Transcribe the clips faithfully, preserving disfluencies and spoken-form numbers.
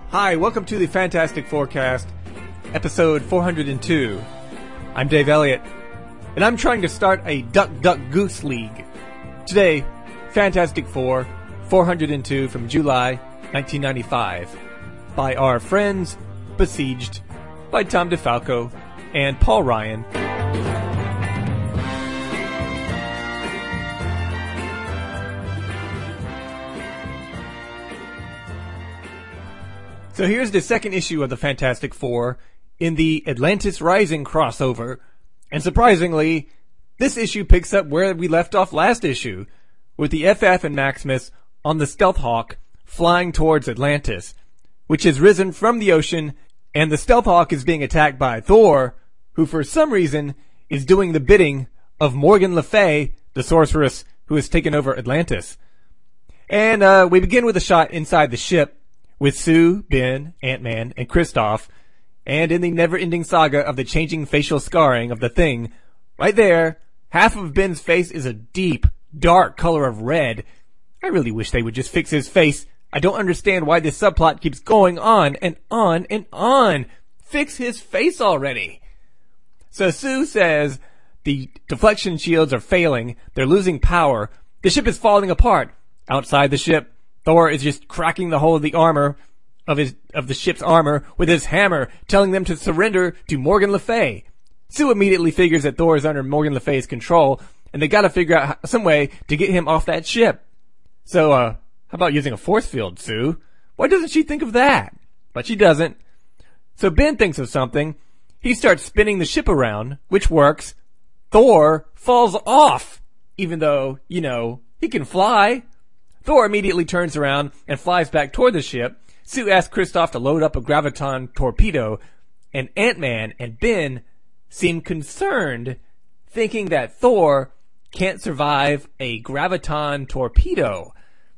Hi, welcome to the Fantastic Forecast, episode four hundred two. I'm Dave Elliott, and I'm trying to start a Duck Duck Goose League. Today, Fantastic Four, four hundred two from July nineteen ninety-five, by our friends, Besieged, by Tom DeFalco and Paul Ryan. So here's the second issue of the Fantastic Four in the Atlantis Rising crossover. And surprisingly, this issue picks up where we left off last issue, with the F F and Maximus on the Stealth Hawk flying towards Atlantis, which has risen from the ocean, and the Stealth Hawk is being attacked by Thor, who for some reason is doing the bidding of Morgan Le Fay, the sorceress who has taken over Atlantis. And uh, we begin with a shot inside the ship, with Sue, Ben, Ant-Man, and Kristoff, and in the never-ending saga of the changing facial scarring of the Thing, right there, half of Ben's face is a deep, dark color of red. I really wish they would just fix his face. I don't understand why this subplot keeps going on and on and on. Fix his face already. So Sue says the deflection shields are failing, they're losing power, the ship is falling apart. Outside the ship, Thor is just cracking the hole of the armor, of his, of the ship's armor with his hammer, telling them to surrender to Morgan Le Fay. Sue immediately figures that Thor is under Morgan Le Fay's control, and they gotta figure out some way to get him off that ship. So, uh, how about using a force field, Sue? Why doesn't she think of that? But she doesn't. So Ben thinks of something. He starts spinning the ship around, which works. Thor falls off, even though, you know, he can fly. Thor immediately turns around and flies back toward the ship. Sue asks Kristoff to load up a graviton torpedo, and Ant-Man and Ben seem concerned, thinking that Thor can't survive a graviton torpedo.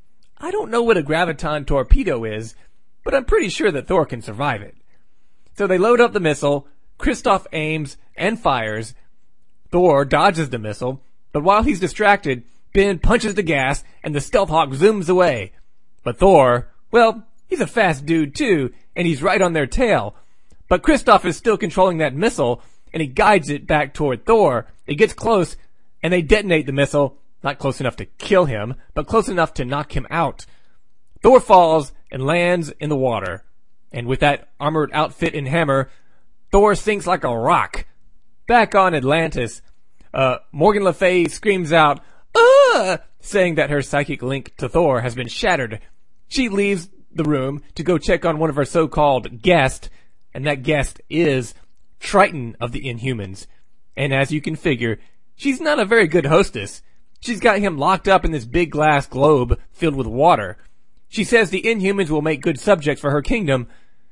I don't know what a graviton torpedo is, but I'm pretty sure that Thor can survive it. So they load up the missile, Kristoff aims and fires. Thor dodges the missile, but while he's distracted, Ben punches the gas, and the Stealth Hawk zooms away. But Thor, well, he's a fast dude too, and he's right on their tail. But Kristoff is still controlling that missile, and he guides it back toward Thor. It gets close, and they detonate the missile, not close enough to kill him, but close enough to knock him out. Thor falls and lands in the water. And with that armored outfit and hammer, Thor sinks like a rock. Back on Atlantis, uh, Morgan Le Fay screams out, "Ah!" saying that her psychic link to Thor has been shattered. She leaves the room to go check on one of her so-called guests, and that guest is Triton of the Inhumans. And as you can figure, she's not a very good hostess. She's got him locked up in this big glass globe filled with water. She says the Inhumans will make good subjects for her kingdom.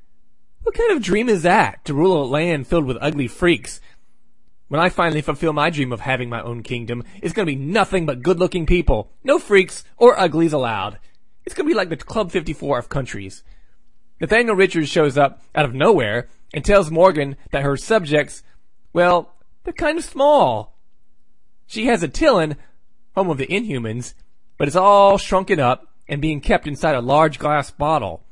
What kind of dream is that, to rule a land filled with ugly freaks? When I finally fulfill my dream of having my own kingdom, it's gonna be nothing but good-looking people. No freaks or uglies allowed. It's gonna be like the Club fifty-four of countries. Nathaniel Richards shows up out of nowhere and tells Morgan that her subjects, well, they're kind of small. She has a Tillin, home of the Inhumans, but it's all shrunken up and being kept inside a large glass bottle.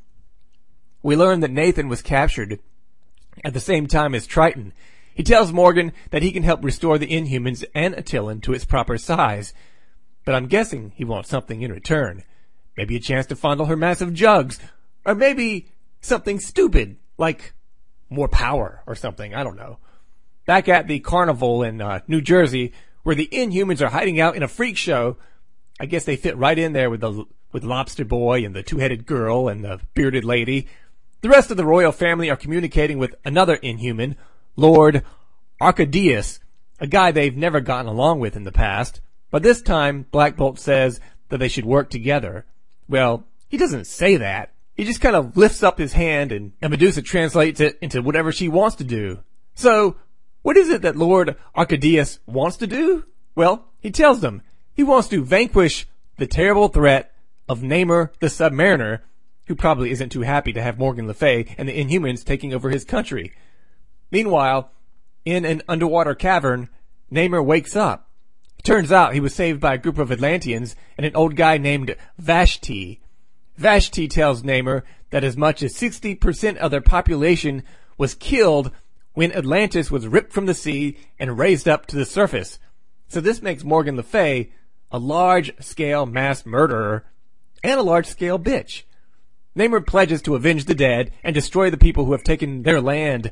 We learn that Nathan was captured at the same time as Triton. He tells Morgan that he can help restore the Inhumans and Attilan to its proper size. But I'm guessing he wants something in return. Maybe a chance to fondle her massive jugs. Or maybe something stupid, like more power or something, I don't know. Back at the carnival in uh, New Jersey, where the Inhumans are hiding out in a freak show, I guess they fit right in there with the with Lobster Boy and the two-headed girl and the bearded lady. The rest of the royal family are communicating with another Inhuman, Lord Archadius, a guy they've never gotten along with in the past. But this time, Black Bolt says that they should work together. Well, he doesn't say that. He just kind of lifts up his hand and, and Medusa translates it into whatever she wants to do. So, what is it that Lord Archadius wants to do? Well, he tells them he wants to vanquish the terrible threat of Namor the Submariner, who probably isn't too happy to have Morgan Le Fay and the Inhumans taking over his country. Meanwhile, in an underwater cavern, Namor wakes up. It turns out he was saved by a group of Atlanteans and an old guy named Vashti. Vashti tells Namor that as much as sixty percent of their population was killed when Atlantis was ripped from the sea and raised up to the surface. So this makes Morgan Le Fay a large-scale mass murderer and a large-scale bitch. Namor pledges to avenge the dead and destroy the people who have taken their land.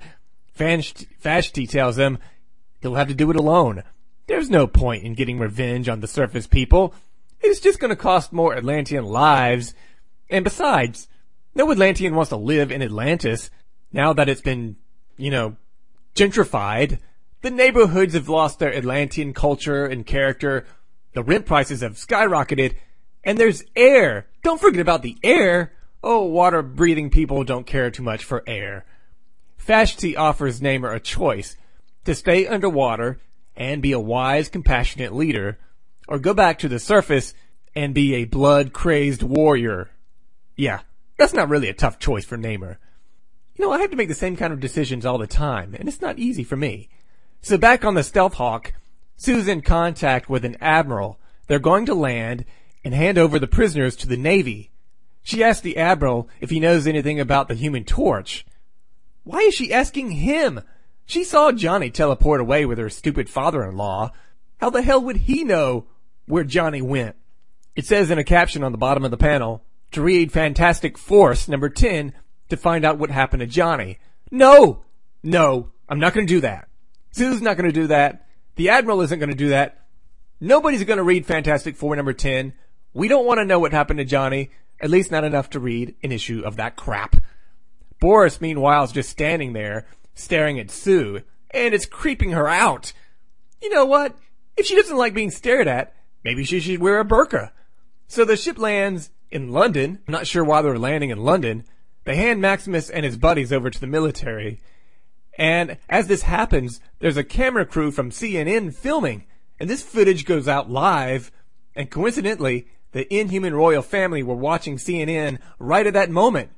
Vashti tells them he'll have to do it alone. There's no point in getting revenge on the surface people. It's just going to cost more Atlantean lives. And besides, no Atlantean wants to live in Atlantis now that it's been, you know, gentrified. The neighborhoods have lost their Atlantean culture and character. The rent prices have skyrocketed. And there's air. Don't forget about the air. Oh, water-breathing people don't care too much for air. Vashti offers Namor a choice: to stay underwater and be a wise, compassionate leader, or go back to the surface and be a blood-crazed warrior. Yeah, that's not really a tough choice for Namor. You know, I have to make the same kind of decisions all the time, and it's not easy for me. So back on the Stealth Hawk, Sue's in contact with an admiral. They're going to land and hand over the prisoners to the Navy. She asks the admiral if he knows anything about the Human Torch. Why is she asking him? She saw Johnny teleport away with her stupid father-in-law. How the hell would he know where Johnny went? It says in a caption on the bottom of the panel to read Fantastic Force number ten to find out what happened to Johnny. No! No, I'm not going to do that. Sue's not going to do that. The Admiral isn't going to do that. Nobody's going to read Fantastic Four number ten. We don't want to know what happened to Johnny, at least not enough to read an issue of that crap. Boris, meanwhile, is just standing there, staring at Sue, and it's creeping her out. You know what? If she doesn't like being stared at, maybe she should wear a burqa. So the ship lands in London. I'm not sure why they're landing in London. They hand Maximus and his buddies over to the military. And as this happens, there's a camera crew from C N N filming, and this footage goes out live, and coincidentally, the Inhuman royal family were watching C N N right at that moment.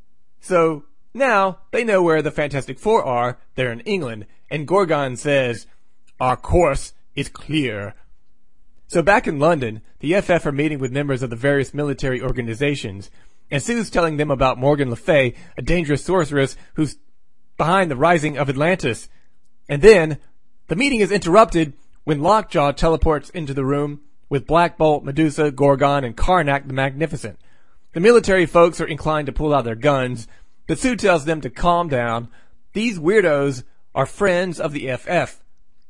So now they know where the Fantastic Four are. They're in England, and Gorgon says, "Our course is clear." So back in London, the F F are meeting with members of the various military organizations, and Sue's telling them about Morgan Le Fay, a dangerous sorceress who's behind the rising of Atlantis. And then, the meeting is interrupted when Lockjaw teleports into the room with Black Bolt, Medusa, Gorgon, and Karnak the Magnificent. The military folks are inclined to pull out their guns, but Sue tells them to calm down. These weirdos are friends of the F F.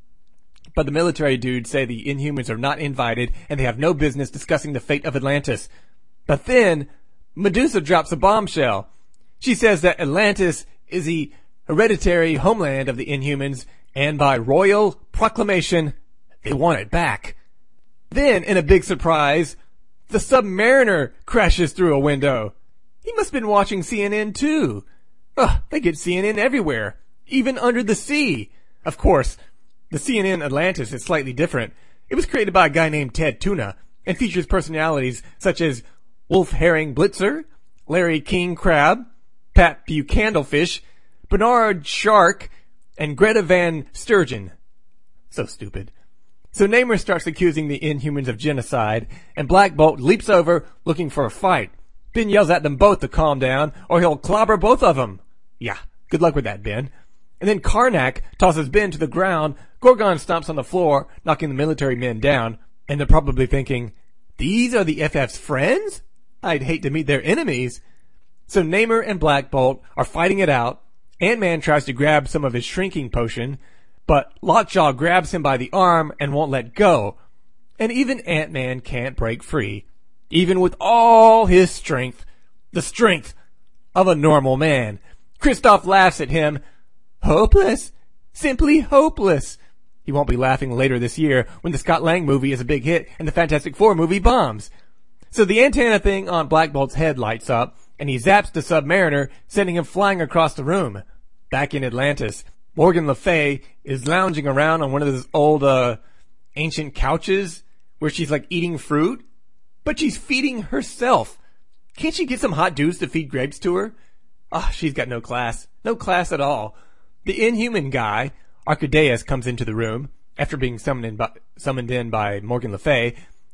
But the military dudes say the Inhumans are not invited and they have no business discussing the fate of Atlantis. But then, Medusa drops a bombshell. She says that Atlantis is the hereditary homeland of the Inhumans, and by royal proclamation, they want it back. Then, in a big surprise, the Submariner crashes through a window. He must have been watching C N N too. Ugh, they get C N N everywhere, even under the sea. Of course, the C N N Atlantis is slightly different. It was created by a guy named Ted Tuna, and features personalities such as Wolf Herring Blitzer, Larry King Crab, Pat Bucandlefish, Bernard Shark, and Greta Van Sturgeon. So stupid. So Namor starts accusing the Inhumans of genocide, and Black Bolt leaps over looking for a fight. Ben yells at them both to calm down, or he'll clobber both of them. Yeah, good luck with that, Ben. And then Karnak tosses Ben to the ground. Gorgon stomps on the floor, knocking the military men down, and they're probably thinking, these are the F F's friends? I'd hate to meet their enemies. So Namor and Black Bolt are fighting it out. Ant-Man tries to grab some of his shrinking potion, but Lockjaw grabs him by the arm and won't let go. And even Ant-Man can't break free, even with all his strength, the strength of a normal man. Kristoff laughs at him. Hopeless? Simply hopeless. He won't be laughing later this year when the Scott Lang movie is a big hit and the Fantastic Four movie bombs. So the antenna thing on Black Bolt's head lights up, and he zaps the Submariner, sending him flying across the room. Back in Atlantis, Morgan Le Fay is lounging around on one of those old, uh, ancient couches where she's like eating fruit, but she's feeding herself. Can't she get some hot dudes to feed grapes to her? Ah, oh, she's got no class. No class at all. The Inhuman guy, Archideus, comes into the room after being summoned in by, summoned in by Morgan Le Fay,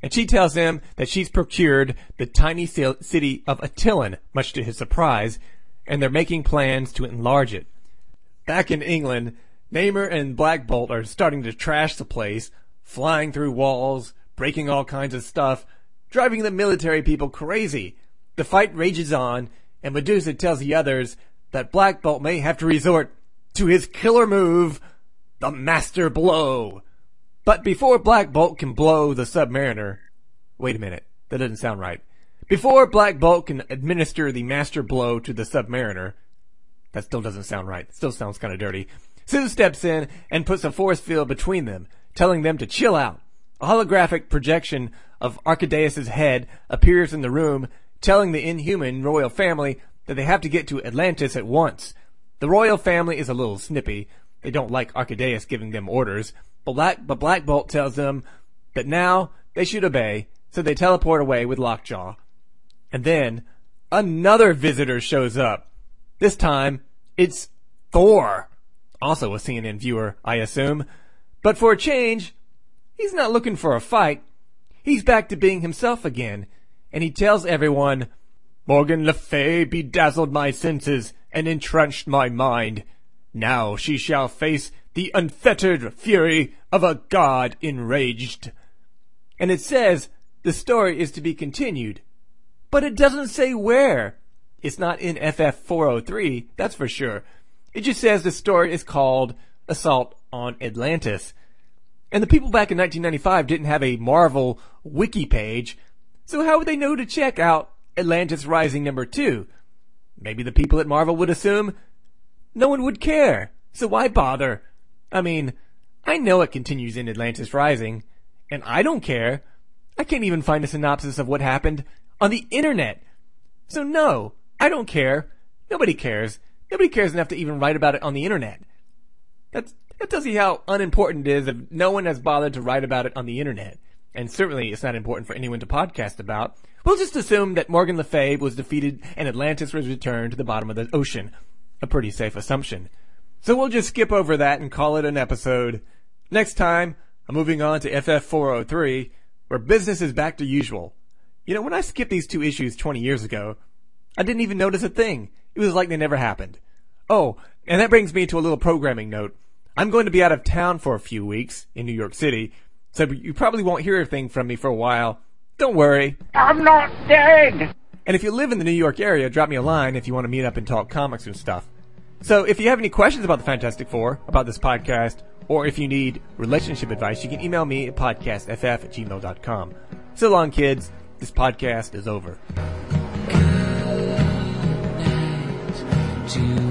and she tells him that she's procured the tiny city of Attilan, much to his surprise, and they're making plans to enlarge it. Back in England, Namor and Black Bolt are starting to trash the place, flying through walls, breaking all kinds of stuff, driving the military people crazy. The fight rages on, and Medusa tells the others that Black Bolt may have to resort to his killer move, the Master Blow. But before Black Bolt can blow the Submariner... Wait a minute, that doesn't sound right. Before Black Bolt can administer the Master Blow to the Submariner... That still doesn't sound right. It still sounds kind of dirty. Sue steps in and puts a force field between them, telling them to chill out. A holographic projection of Archidaeus' head appears in the room, telling the Inhuman royal family that they have to get to Atlantis at once. The royal family is a little snippy. They don't like Archidaeus giving them orders, but Black, but Black Bolt tells them that now they should obey, so they teleport away with Lockjaw. And then another visitor shows up. This time, it's Thor. Also a C N N viewer, I assume. But for a change, he's not looking for a fight. He's back to being himself again, and he tells everyone, Morgan Le Fay bedazzled my senses and entrenched my mind. Now she shall face the unfettered fury of a god enraged. And it says the story is to be continued, but it doesn't say where. It's not in F F four oh three, that's for sure. It just says the story is called Assault on Atlantis. And the people back in nineteen ninety-five didn't have a Marvel wiki page, so how would they know to check out Atlantis Rising number two? Maybe the people at Marvel would assume no one would care, so why bother? I mean, I know it continues in Atlantis Rising, and I don't care. I can't even find a synopsis of what happened on the internet. So no, I don't care. Nobody cares. Nobody cares enough to even write about it on the internet. That's, that tells you how unimportant it is if no one has bothered to write about it on the internet. And certainly it's not important for anyone to podcast about. We'll just assume that Morgan Le Fay was defeated and Atlantis was returned to the bottom of the ocean. A pretty safe assumption. So we'll just skip over that and call it an episode. Next time, I'm moving on to F F four oh three, where business is back to usual. You know, when I skipped these two issues twenty years ago, I didn't even notice a thing. It was like they never happened. Oh, and that brings me to a little programming note. I'm going to be out of town for a few weeks in New York City, so you probably won't hear a thing from me for a while. Don't worry. I'm not dead! And if you live in the New York area, drop me a line if you want to meet up and talk comics and stuff. So if you have any questions about the Fantastic Four, about this podcast, or if you need relationship advice, you can email me at podcastff at gmail dot com. So long, kids. This podcast is over. To